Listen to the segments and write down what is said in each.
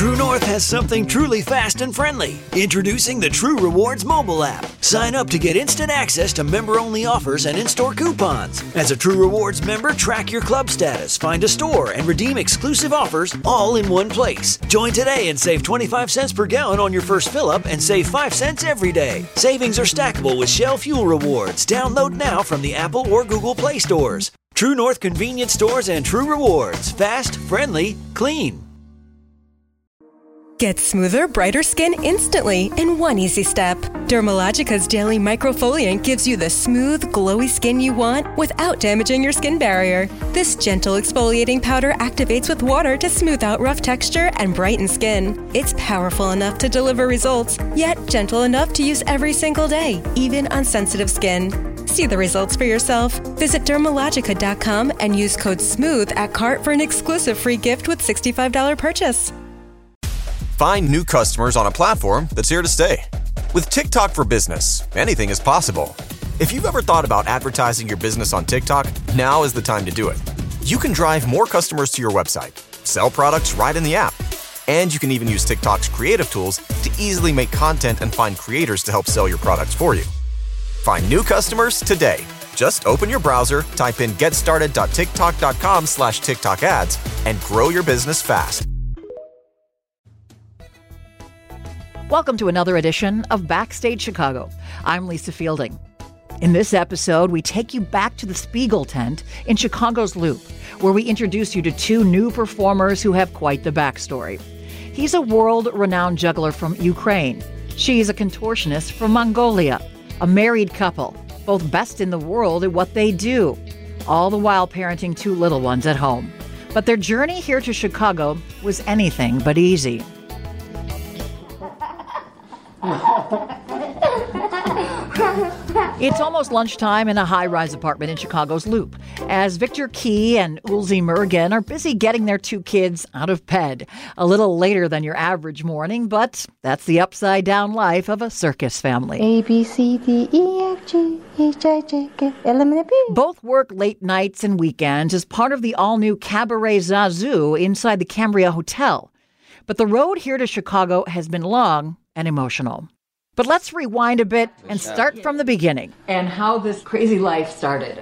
True North has something truly fast and friendly. Introducing the True Rewards mobile app. Sign up to get instant access to member-only offers and in-store coupons. As a True Rewards member, track your club status, find a store, and redeem exclusive offers all in one place. Join today and save 25 cents per gallon on your first fill-up and save 5 cents every day. Savings are stackable with Shell Fuel Rewards. Download now from the Apple or Google Play stores. True North convenience stores and True Rewards. Fast, friendly, clean. Get smoother, brighter skin instantly in one easy step. Dermalogica's daily microfoliant gives you the smooth, glowy skin you want without damaging your skin barrier. This gentle exfoliating powder activates with water to smooth out rough texture and brighten skin. It's powerful enough to deliver results, yet gentle enough to use every single day, even on sensitive skin. See the results for yourself. Visit Dermalogica.com and use code SMOOTH at cart for an exclusive free gift with $65 purchase. Find new customers on a platform that's here to stay. With TikTok for Business, anything is possible. If you've ever thought about advertising your business on TikTok, now is the time to do it. You can drive more customers to your website, sell products right in the app, and you can even use TikTok's creative tools to easily make content and find creators to help sell your products for you. Find new customers today. Just open your browser, type in getstarted.tiktok.com/TikTok ads, and grow your business fast. Welcome to another edition of Backstage Chicago. I'm Lisa Fielding. In this episode, we take you back to the Spiegel tent in Chicago's Loop, where we introduce you to two new performers who have quite the backstory. He's a world-renowned juggler from Ukraine. She's a contortionist from Mongolia, a married couple, both best in the world at what they do, all the while parenting two little ones at home. But their journey here to Chicago was anything but easy. It's almost lunchtime in a high-rise apartment in Chicago's Loop, as Victor Key and Ulzi Mergen are busy getting their two kids out of bed. A little later than your average morning, but that's the upside-down life of a circus family. A, B, C, D, E, F, G, H, I, J, K, L, M, N, P. Both work late nights and weekends as part of the all-new Cabaret Zazu inside the Cambria Hotel. But the road here to Chicago has been long and emotional. But let's rewind a bit and start from the beginning and how this crazy life started.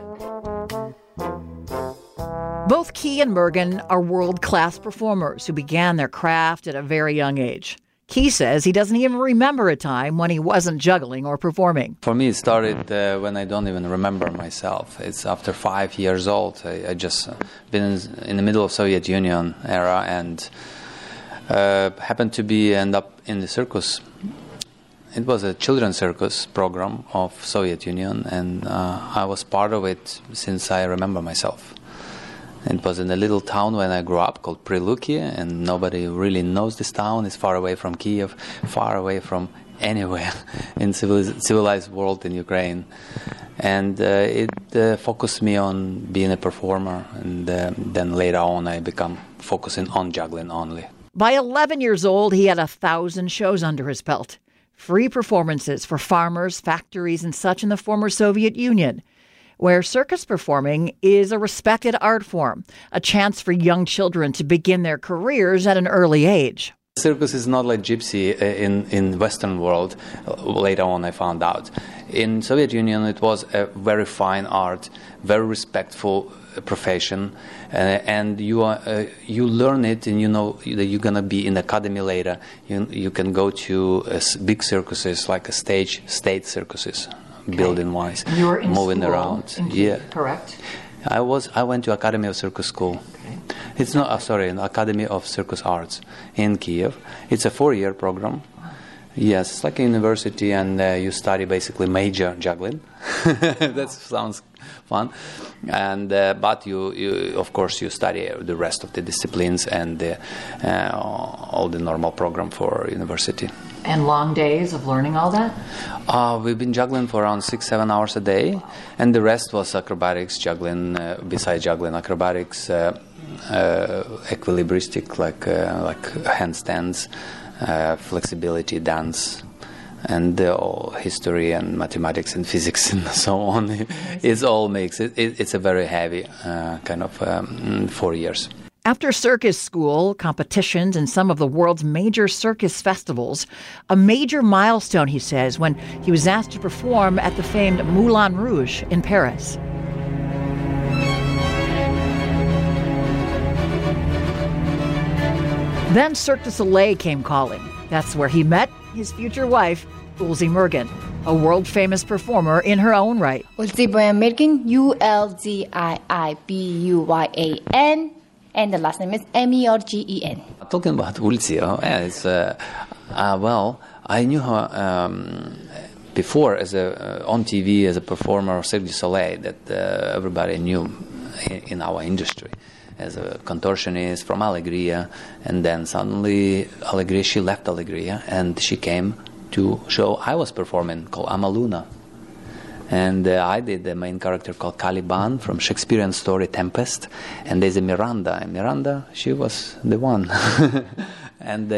Both Key and Mergen are world-class performers who began their craft at a very young age. Key says he doesn't even remember a time when he wasn't juggling or performing. For me, it started when I don't even remember myself. It's after 5 years old. I just been in the middle of Soviet Union era and happened to end up in the circus. It was a children's circus program of Soviet Union, and I was part of it since I remember myself. It was in a little town when I grew up called Priluki, and nobody really knows this town. It's far away from Kiev, far away from anywhere in civilized world in Ukraine. And it focused me on being a performer, and then later on I become focusing on juggling only. By 11 years old, he had 1,000 shows under his belt. Free performances for farmers, factories, and such in the former Soviet Union, where circus performing is a respected art form, a chance for young children to begin their careers at an early age. Circus is not like gypsy in Western world. Later on I found out. In Soviet Union it was a very fine art, very respectful profession, and you learn it, and you know that you're gonna be in academy later. You can go to big circuses like a state circuses, okay. Building wise, moving around. Yeah, correct. I went to Academy of Circus School. Okay. It's not an Academy of Circus Arts in Kiev. It's a 4-year program. Yes, it's like a university, and you study basically major juggling. That sounds fun, and but you of course you study the rest of the disciplines and all the normal program for university. And long days of learning all that? We've been juggling for around 6-7 hours a day, and the rest was acrobatics, juggling. Besides juggling, acrobatics, equilibristic like handstands, flexibility, dance, and history and mathematics and physics and so on. It's all mixed. It's a very heavy kind of 4 years. After circus school, competitions, and some of the world's major circus festivals, a major milestone, he says, when he was asked to perform at the famed Moulin Rouge in Paris. Then Cirque du Soleil came calling. That's where he met his future wife, Ulzi Mergen, a world-famous performer in her own right. Ulzi Mergen, Ulziibuyan, and the last name is Mergen. Talking about Ulzi, well, I knew her before as on TV as a performer of Cirque du Soleil that everybody knew in our industry as a contortionist from Alegria, and then suddenly she left Alegria and she came to show I was performing called Amaluna. And I did the main character called Caliban from Shakespearean story Tempest, and there's a Miranda. And Miranda, she was the one. And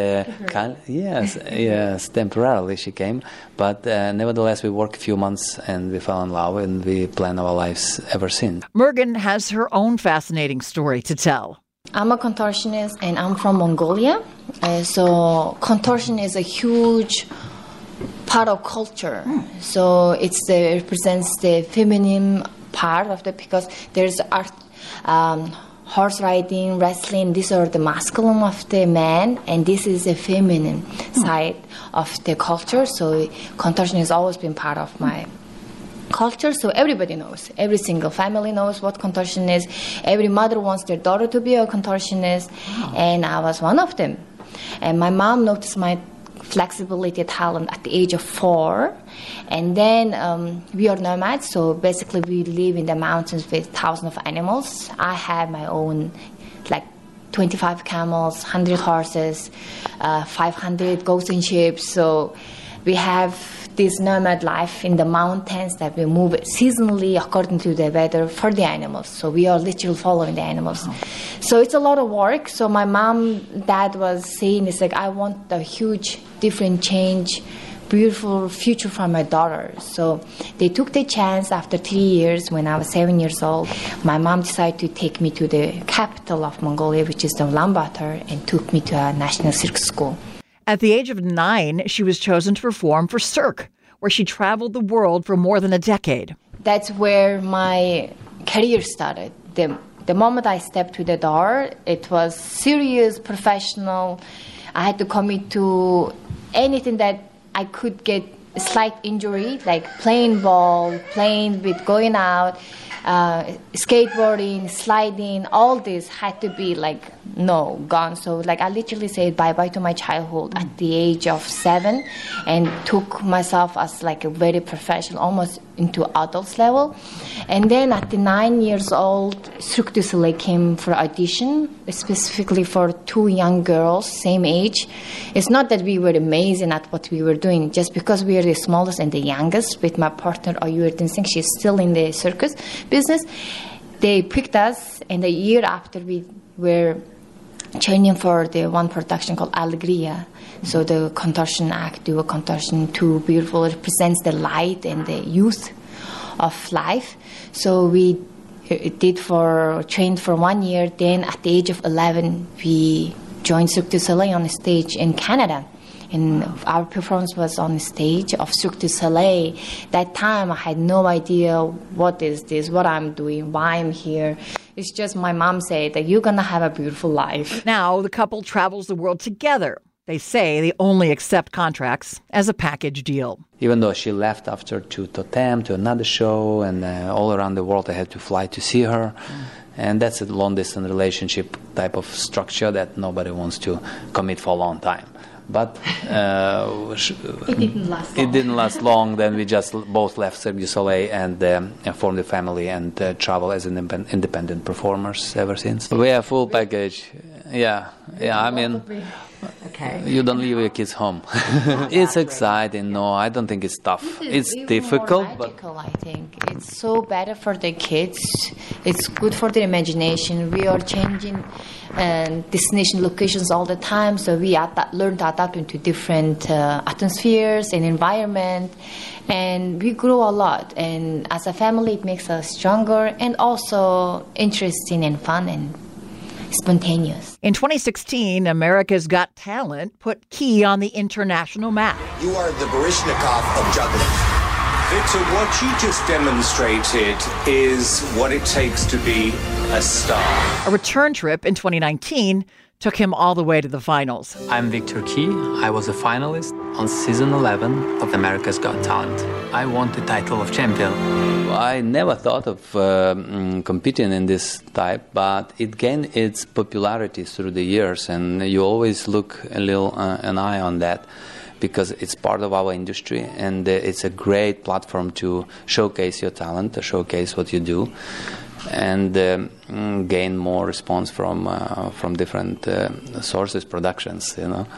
yes, temporarily she came, but nevertheless we worked a few months and we fell in love and we plan our lives ever since. Mergen has her own fascinating story to tell. I'm a contortionist and I'm from Mongolia. So contortion is a huge part of culture. So it represents the feminine part of it because there's art, horse riding, wrestling. These are the masculine of the man, and this is the feminine side of the culture. So contortion has always been part of my culture. So everybody knows. Every single family knows what contortion is. Every mother wants their daughter to be a contortionist, and I was one of them. And my mom noticed my flexibility talent at the age of 4, and then we are nomads, so basically we live in the mountains with thousands of animals. I have my own 25 camels, 100 horses, 500 goats and sheep. So we have this nomad life in the mountains that we move seasonally according to the weather for the animals. So we are literally following the animals. So it's a lot of work. So my dad was saying, it's like, I want a huge, different change, beautiful future for my daughter. So they took the chance after 3 years when I was 7 years old. My mom decided to take me to the capital of Mongolia, which is Ulaanbaatar, and took me to a national circus school. At the age of 9, she was chosen to perform for Cirque, where she traveled the world for more than a decade. That's where my career started. The moment I stepped to the door, it was serious, professional. I had to commit to anything that I could get a slight injury, like playing ball, playing with going out, skateboarding, sliding, all this had to be gone. So I literally said bye-bye to my childhood at the age of 7 and took myself as a very professional, almost into adults level. And then at the 9 years old, Cirque du Soleil came for audition, specifically for 2 young girls, same age. It's not that we were amazing at what we were doing, just because we are the smallest and the youngest with my partner, Oyur Dinsing. She's still in the circus business. They picked us, and a year after we were training for the one production called Alegria. So the contortion act, do a contortion too beautiful, it represents the light and the youth of life. So we trained for 1 year. Then at the age of 11, we joined Cirque du Soleil on the stage in Canada. And our performance was on the stage of Cirque du Soleil. That time I had no idea what is this, what I'm doing, why I'm here. It's just my mom said that you're going to have a beautiful life. Now the couple travels the world together. They say they only accept contracts as a package deal. Even though she left after to Totem, to another show, and all around the world I had to fly to see her. And that's a long-distance relationship type of structure that nobody wants to commit for a long time. But it didn't last long. Then we just both left Cirque du Soleil and formed a family and travel as independent performers ever since. We have full package. Yeah. I mean, you don't leave your kids home. It's exciting. No, I don't think it's tough. It's difficult, but I think it's so better for the kids. It's good for their imagination. We are changing destination locations all the time, so we learn to adapt into different atmospheres and environment, and we grow a lot. And as a family, it makes us stronger and also interesting and fun and spontaneous. In 2016, America's Got Talent put Key on the international map. You are the Baryshnikov of juggling. Victor, what you just demonstrated is what it takes to be a star. A return trip in 2019 took him all the way to the finals. I'm Victor Key. I was a finalist on season 11 of America's Got Talent. I won the title of champion. I never thought of competing in this type, but it gained its popularity through the years, and you always look a little an eye on that because it's part of our industry, and it's a great platform to showcase your talent, to showcase what you do, and gain more response from different sources, productions, you know.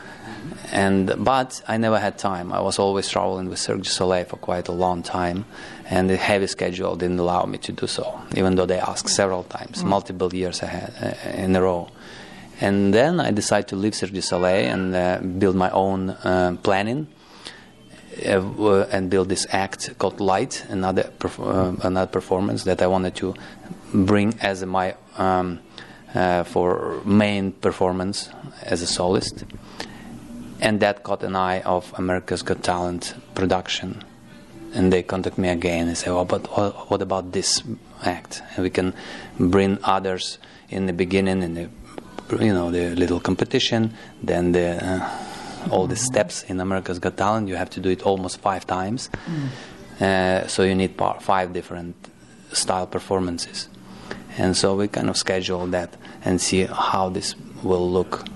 But I never had time. I was always traveling with Cirque du Soleil for quite a long time, and the heavy schedule didn't allow me to do so, even though they asked several times, multiple years ahead in a row. And then I decided to leave Cirque du Soleil and build my own planning and build this act called Light, another performance that I wanted to bring as my for main performance as a soloist. And that caught an eye of America's Got Talent production. And they contact me again and say, "Oh, but what about this act? And we can bring others in the beginning, in the the little competition, then all the steps in America's Got Talent. You have to do it almost 5 times. So you need 5 different style performances. And so we kind of schedule that and see how this will look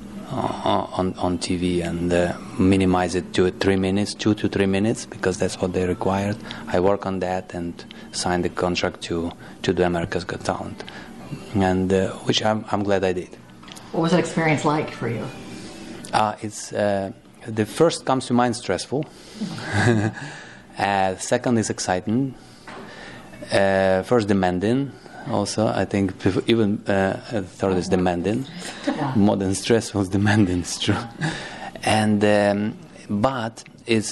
on TV and minimize it to 3 minutes, 2 to 3 minutes, because that's what they required. I work on that and sign the contract to do America's Got Talent, and which I'm glad I did. What was that experience like for you? It's the first comes to mind stressful. Second is exciting. First demanding. Also, I think even third is demanding. More than stress was demanding, it's true. And but it's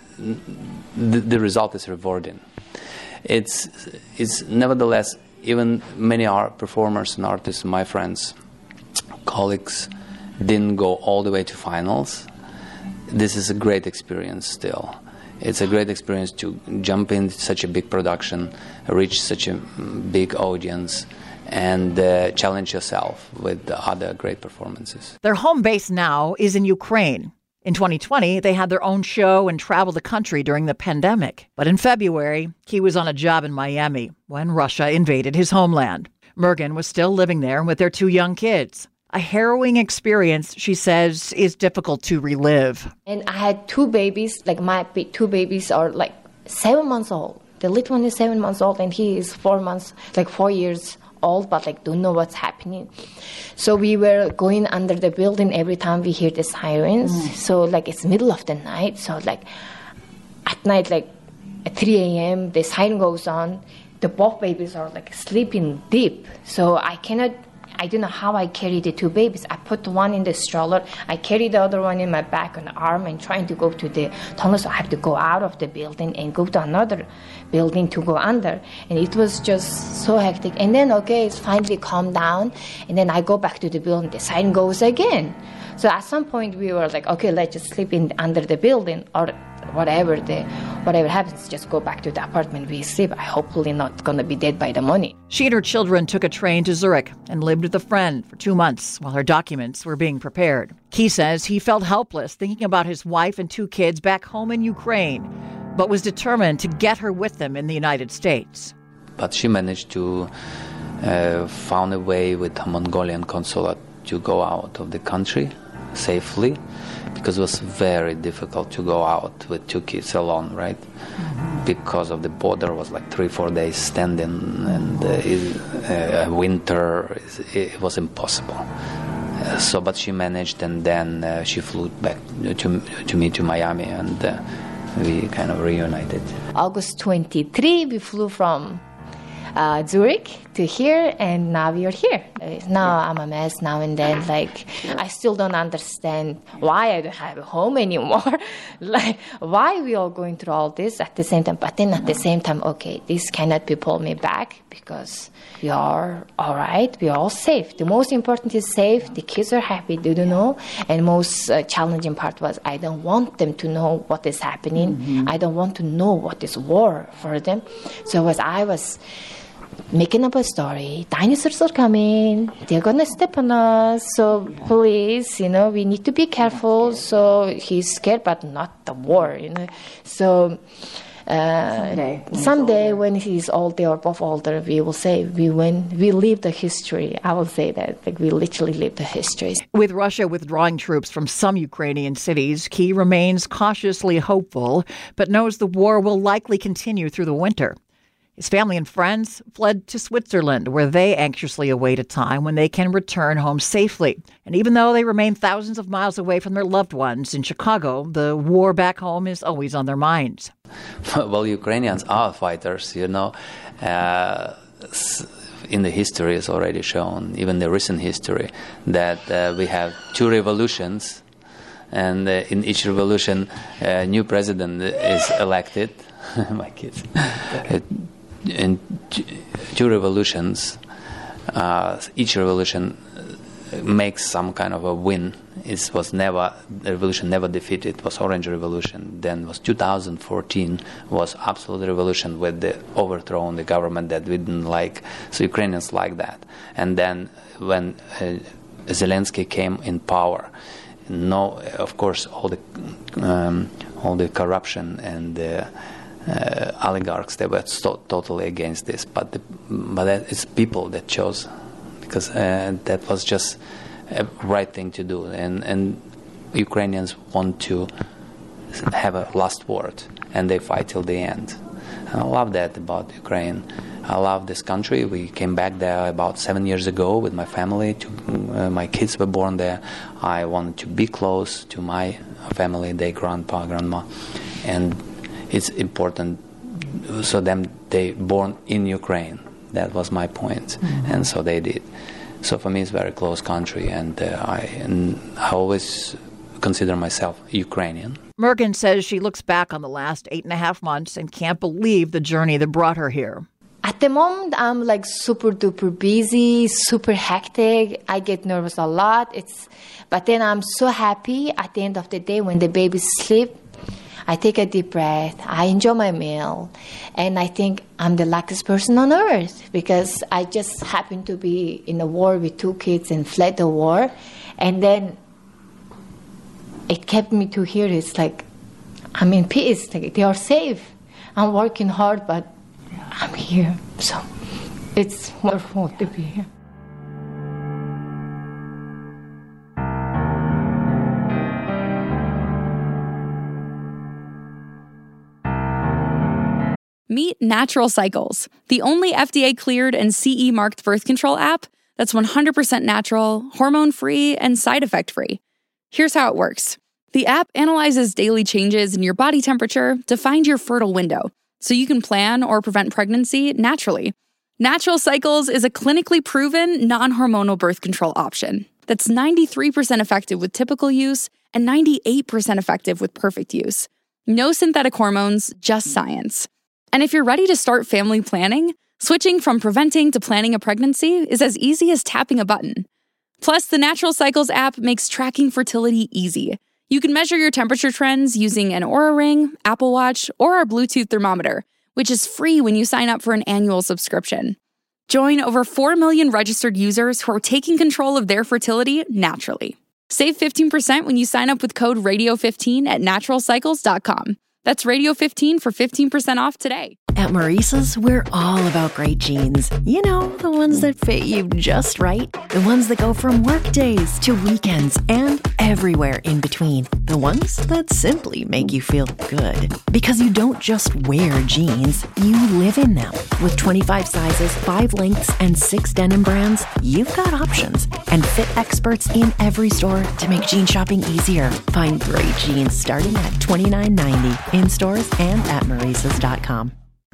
the result is rewarding. It's nevertheless, even many art performers and artists, my friends, colleagues, didn't go all the way to finals. This is a great experience still. It's a great experience to jump in such a big production, reach such a big audience, and challenge yourself with other great performances. Their home base now is in Ukraine. In 2020, they had their own show and traveled the country during the pandemic. But in February, he was on a job in Miami when Russia invaded his homeland. Mergen was still living there with their 2 young kids. A harrowing experience, she says, is difficult to relive. And I had 2 babies, like my 2 babies are like 7 months old. The little one is 7 months old and he is 4 years old, but like don't know what's happening. So we were going under the building every time we hear the sirens. So like it's middle of the night. So like at night, like at 3 a.m., the siren goes on. The both babies are like sleeping deep. So I don't know how I carry the 2 babies. I put one in the stroller. I carry the other one in my back and arm and trying to go to the tunnel. So I have to go out of the building and go to another building to go under. And it was just so hectic. And then, it's finally calmed down. And then I go back to the building. The siren goes again. So at some point we were like, let's just sleep under the building or whatever happens, just go back to the apartment we sleep. I hopefully not going to be dead by the morning. She and her children took a train to Zurich and lived with a friend for 2 months while her documents were being prepared. Key says he felt helpless thinking about his wife and 2 kids back home in Ukraine, but was determined to get her with them in the United States. But she managed to found a way with the Mongolian consulate to go out of the country safely, because it was very difficult to go out with 2 kids alone, right? Because of the border was like 3-4 days standing, and winter, it was impossible. But she managed, and then she flew back to me to Miami, and we kind of reunited. August 23, we flew from Zurich to here, and now we are here. Now I'm a mess now and then. Like, I still don't understand why I don't have a home anymore. Like, why we all going through all this at the same time. But then at the same time, okay, this cannot be pull me back because we are all right. We are all safe. The most important is safe. The kids are happy. They don't know. And most challenging part was I don't want them to know what is happening. Mm-hmm. I don't want to know what is war for them. So I was making up a story. Dinosaurs are coming. They're going to step on us. So please, we need to be careful. So he's scared, but not the war, So someday when he's older or both older, we will say we win. We live the history. I will say that. Like, we literally live the history. With Russia withdrawing troops from some Ukrainian cities, Key remains cautiously hopeful, but knows the war will likely continue through the winter. His family and friends fled to Switzerland, where they anxiously await a time when they can return home safely. And even though they remain thousands of miles away from their loved ones in Chicago, the war back home is always on their minds. Well, Ukrainians are fighters, In the history is already shown, even the recent history, that we have 2 revolutions, and in each revolution, a new president is elected. My kids. In 2 revolutions, each revolution makes some kind of a win. The revolution never defeated. It was Orange Revolution. Then was 2014 was absolute revolution with the overthrow on the government that we didn't like. So Ukrainians like that. And then when Zelensky came in power, of course, all the corruption and the oligarchs, they were totally against this, but it's people that chose, because that was just a right thing to do, and Ukrainians want to have a last word, and they fight till the end. And I love that about Ukraine. I love this country. We came back there about 7 years ago with my family. My kids were born there. I wanted to be close to my family, their grandpa, grandma, and it's important so they born in Ukraine. That was my point, and so they did. So for me, it's a very close country, and I always consider myself Ukrainian. Mergen says she looks back on the last 8.5 months and can't believe the journey that brought her here. At the moment, I'm like super duper busy, super hectic. I get nervous a lot. But then I'm so happy at the end of the day when the babies sleep. I take a deep breath, I enjoy my meal, and I think I'm the luckiest person on earth because I just happened to be in a war with 2 kids and fled the war, and then it kept me to here. It's like I'm in peace, like they are safe. I'm working hard, but I'm here, so it's wonderful to be here. Meet Natural Cycles, the only FDA-cleared and CE-marked birth control app that's 100% natural, hormone-free, and side effect-free. Here's how it works. The app analyzes daily changes in your body temperature to find your fertile window, so you can plan or prevent pregnancy naturally. Natural Cycles is a clinically proven, non-hormonal birth control option that's 93% effective with typical use and 98% effective with perfect use. No synthetic hormones, just science. And if you're ready to start family planning, switching from preventing to planning a pregnancy is as easy as tapping a button. Plus, the Natural Cycles app makes tracking fertility easy. You can measure your temperature trends using an Oura Ring, Apple Watch, or our Bluetooth thermometer, which is free when you sign up for an annual subscription. Join over 4 million registered users who are taking control of their fertility naturally. Save 15% when you sign up with code RADIO15 at naturalcycles.com. That's Radio15 for 15% off today. At Maurice's, we're all about great jeans. You know, the ones that fit you just right. The ones that go from work days to weekends and everywhere in between. The ones that simply make you feel good. Because you don't just wear jeans, you live in them. With 25 sizes, 5 lengths, and 6 denim brands, you've got options. And fit experts in every store to make jean shopping easier. Find great jeans starting at $29.90 in stores and at Maurice's.com.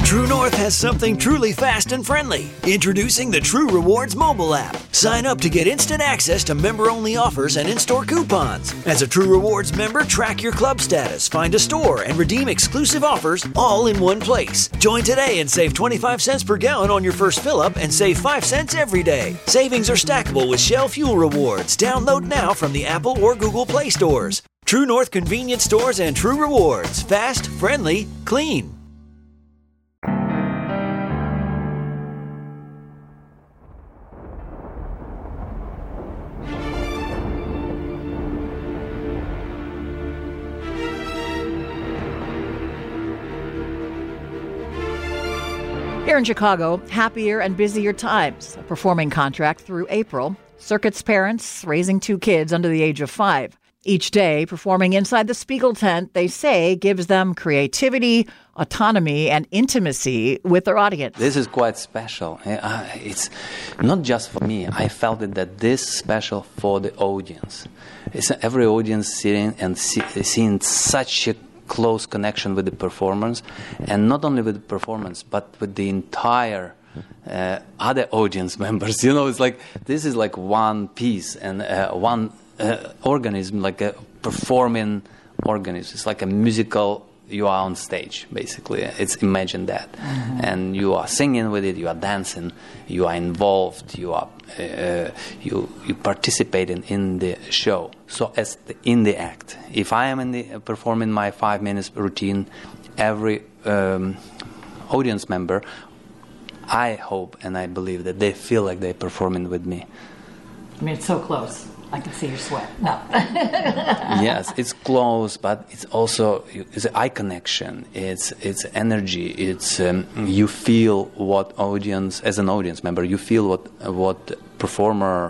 True North has something truly fast and friendly. Introducing the True Rewards mobile app. Sign up to get instant access to member-only offers and in-store coupons. As a True Rewards member, track your club status, find a store, and redeem exclusive offers all in one place. Join today and save 25 cents per gallon on your first fill-up and save 5 cents every day. Savings are stackable with Shell Fuel Rewards. Download now from the Apple or Google Play stores. True North convenience stores and True Rewards. Fast, friendly, clean. Here in Chicago, happier and busier times. A performing contract through April. Circuit's parents raising 2 kids under the age of 5. Each day, performing inside the Spiegel tent, they say, gives them creativity, autonomy, and intimacy with their audience. This is quite special. It's not just for me. I felt that this is special for the audience. It's every audience sitting and seeing such a close connection with the performance, and not only with the performance, but with the entire other audience members. You know, it's like this is like one piece and one organism, like a performing organism. It's like a musical. You are on stage, basically. It's imagine that, and you are singing with it. You are dancing. You are involved. You are you participating in the show. So as in the act, if I am performing my 5 minutes routine, every audience member, I hope and I believe that they feel like they're performing with me. I mean, it's so close. I can see your sweat. No. Yes, it's close, but it's also it's eye connection. It's energy. It's you feel what audience, as an audience member, you feel what performer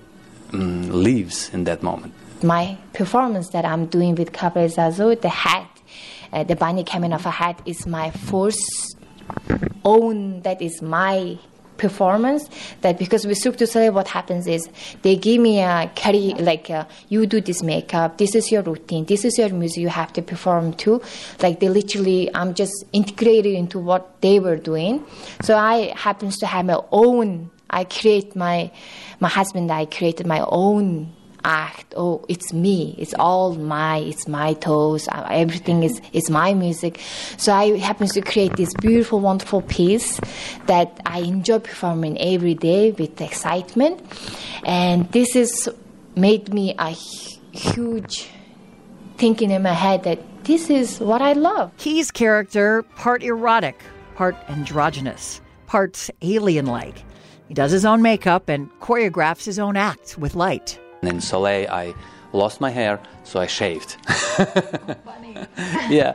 lives in that moment. My performance that I'm doing with Cabaret Zazu, the hat, the bunny coming off a hat, is my first own. That is my performance. That because with Cirque du Soleil, what happens is they give me a carry, like you do this makeup, this is your routine, this is your music, you have to perform too. Like they literally, I'm just integrated into what they were doing. So I happens to have my own. I create my husband. I created my own act. Oh, it's me. It's my toes. Everything is my music. So I happen to create this beautiful, wonderful piece that I enjoy performing every day with excitement. And this is made me a huge thinking in my head that this is what I love. Key's character, part erotic, part androgynous, part alien-like. He does his own makeup and choreographs his own act with light. In Soleil, I lost my hair, so I shaved. Funny. Yeah,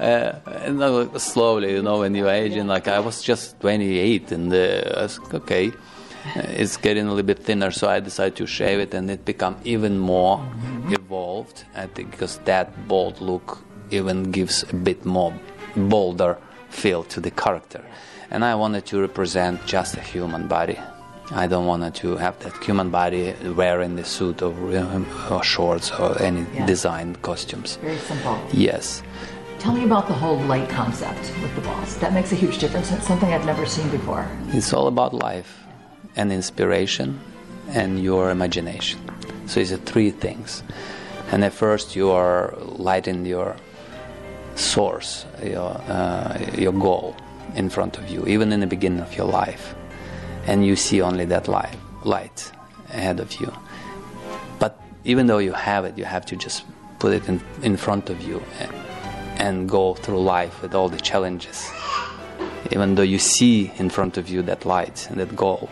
and slowly, you know, when you're aging, like I was just 28, and I was okay, it's getting a little bit thinner, so I decided to shave it, and it became even more evolved. I think because that bold look even gives a bit more bolder feel to the character, and I wanted to represent just a human body. I don't want to have that human body wearing the suit or shorts or any design costumes. Very simple. Yes. Tell me about the whole light concept with the balls. That makes a huge difference. It's something I've never seen before. It's all about life and inspiration and your imagination. So it's 3 things. And at first you are lighting your source, your goal in front of you, even in the beginning of your life. And you see only that light ahead of you. But even though you have it, you have to just put it in front of you and go through life with all the challenges. Even though you see in front of you that light and that goal.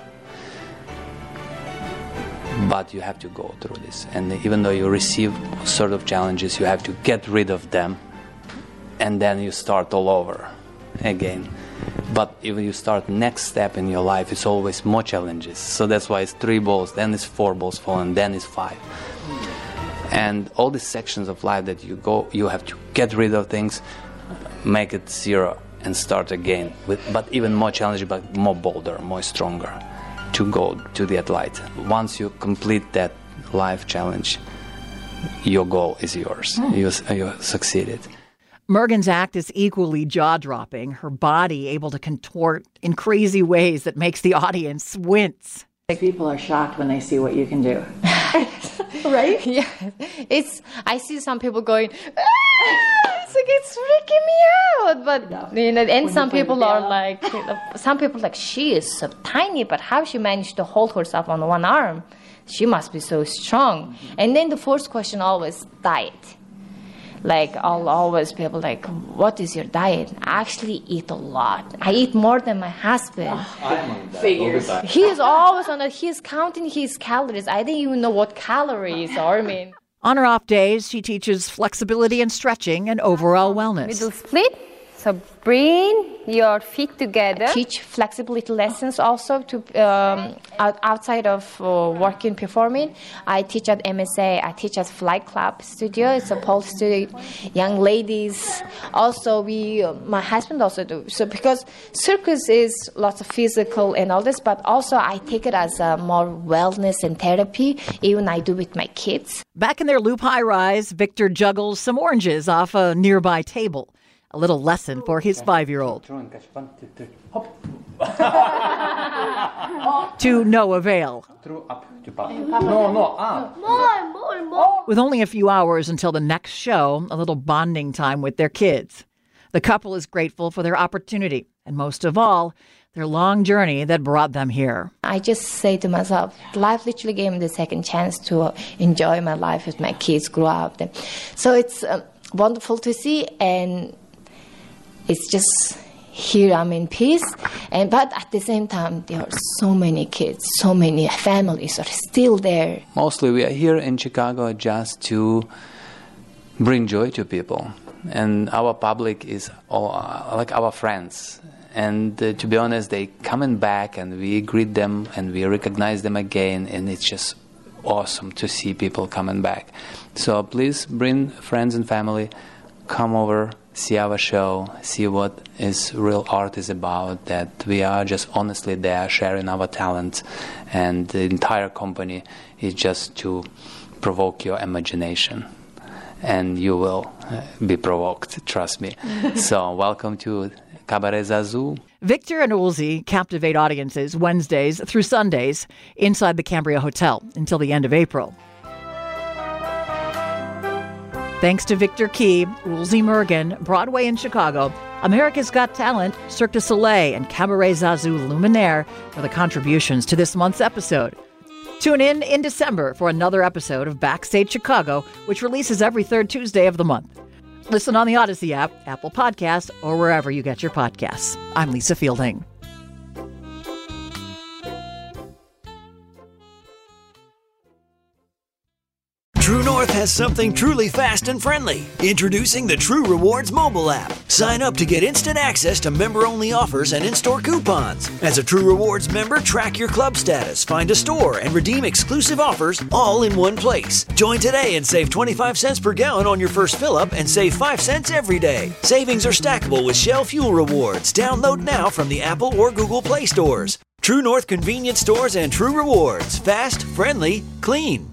But you have to go through this. And even though you receive sort of challenges, you have to get rid of them. And then you start all over again. But if you start next step in your life, it's always more challenges. So that's why it's 3 balls, then it's 4 balls falling, then it's 5. And all these sections of life that you go, you have to get rid of things, make it 0, and start again. But even more challenging, but more bolder, more stronger to go to that light. Once you complete that life challenge, your goal is yours. You succeeded. Mergen's act is equally jaw-dropping, her body able to contort in crazy ways that makes the audience wince. People are shocked when they see what you can do. Right? Yeah. I see some people going, it's freaking me out. But, and some people are like, she is so tiny, but how she managed to hold herself on one arm? She must be so strong. Mm-hmm. And then the first question always, diet. Like, I'll always people like, what is your diet? I actually eat a lot. I eat more than my husband. I'm on that. Figures. He is always on that. He's counting his calories. I didn't even know what calories are. On her off days, she teaches flexibility and stretching and overall wellness. Middle split. So bring your feet together. I teach flexibility lessons also to outside of working, performing. I teach at MSA. I teach at Flight Club Studio. It's a pole studio. Young ladies. Also, my husband also do. So because circus is lots of physical and all this, but also I take it as more wellness and therapy. Even I do with my kids. Back in their Loop high-rise, Victor juggles some oranges off a nearby table. A little lesson for his 5-year-old. To no avail. With only a few hours until the next show, a little bonding time with their kids. The couple is grateful for their opportunity, and most of all, their long journey that brought them here. I just say to myself, life literally gave me the second chance to enjoy my life with my kids, grow up. So it's wonderful to see, and it's just here I'm in peace, but at the same time there are so many kids, so many families are still there. Mostly we are here in Chicago just to bring joy to people, and our public is all, like our friends. And to be honest, they coming back and we greet them and we recognize them again, and it's just awesome to see people coming back. So please bring friends and family, come over, see our show, see what is real art is about, that we are just honestly there sharing our talent, and the entire company is just to provoke your imagination, and you will be provoked, trust me. So welcome to Cabaret Zazu. Victor and Ulzi captivate audiences Wednesdays through Sundays inside the Cambria Hotel until the end of April. Thanks to Victor Key, Ulzi Mergen, Broadway in Chicago, America's Got Talent, Cirque du Soleil, and Cabaret Zazu Luminaire for the contributions to this month's episode. Tune in December for another episode of Backstage Chicago, which releases every third Tuesday of the month. Listen on the Odyssey app, Apple Podcasts, or wherever you get your podcasts. I'm Lisa Fielding. True North has something truly fast and friendly. Introducing the True Rewards mobile app. Sign up to get instant access to member-only offers and in-store coupons. As a True Rewards member, track your club status, find a store, and redeem exclusive offers all in one place. Join today and save 25 cents per gallon on your first fill-up and save 5 cents every day. Savings are stackable with Shell Fuel Rewards. Download now from the Apple or Google Play stores. True North convenience stores and True Rewards. Fast, friendly, clean.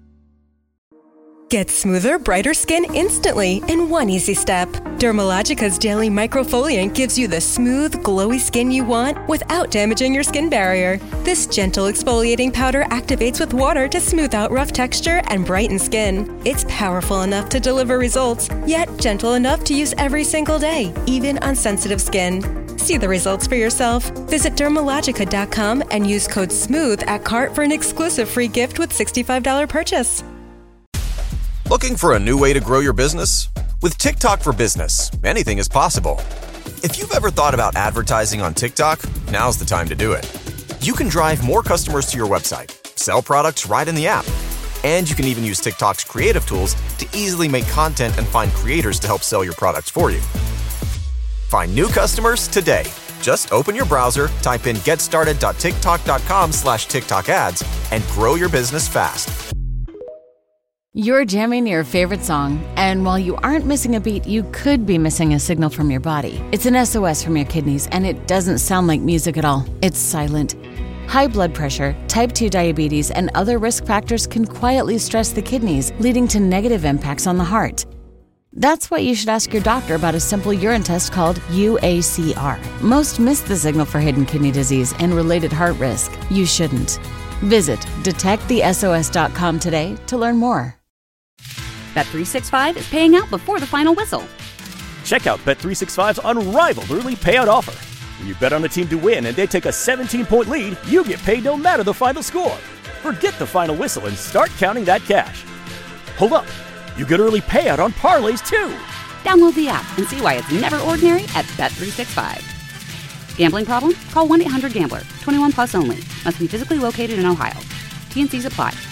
Get smoother, brighter skin instantly in one easy step. Dermalogica's daily microfoliant gives you the smooth, glowy skin you want without damaging your skin barrier. This gentle exfoliating powder activates with water to smooth out rough texture and brighten skin. It's powerful enough to deliver results, yet gentle enough to use every single day, even on sensitive skin. See the results for yourself. Visit Dermalogica.com and use code SMOOTH at cart for an exclusive free gift with $65 purchase. Looking for a new way to grow your business? With TikTok for Business, anything is possible. If you've ever thought about advertising on TikTok, now's the time to do it. You can drive more customers to your website, sell products right in the app, and you can even use TikTok's creative tools to easily make content and find creators to help sell your products for you. Find new customers today. Just open your browser, type in getstarted.tiktok.com/TikTok ads, and grow your business fast. You're jamming your favorite song, and while you aren't missing a beat, you could be missing a signal from your body. It's an SOS from your kidneys, and it doesn't sound like music at all. It's silent. High blood pressure, type 2 diabetes, and other risk factors can quietly stress the kidneys, leading to negative impacts on the heart. That's why you should ask your doctor about a simple urine test called UACR. Most miss the signal for hidden kidney disease and related heart risk. You shouldn't. Visit detectthesos.com today to learn more. Bet365 is paying out before the final whistle. Check out Bet365's unrivaled early payout offer. When you bet on a team to win and they take a 17-point lead, you get paid no matter the final score. Forget the final whistle and start counting that cash. Hold up. You get early payout on parlays, too. Download the app and see why it's never ordinary at Bet365. Gambling problem? Call 1-800-GAMBLER. 21 plus only. Must be physically located in Ohio. T&Cs apply.